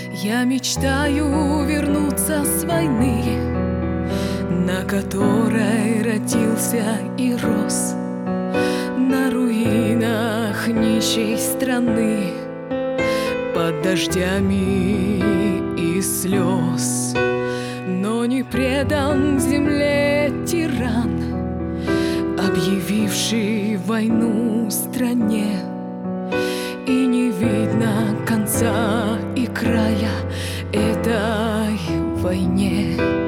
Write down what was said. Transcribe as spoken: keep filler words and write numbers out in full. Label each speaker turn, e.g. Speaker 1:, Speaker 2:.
Speaker 1: Я мечтаю вернуться с войны, на которой родился и рос, на руинах нищей страны, под дождями и слез. Но не предан земле тиран, объявивший войну стране, и не видно конца и края этой войне.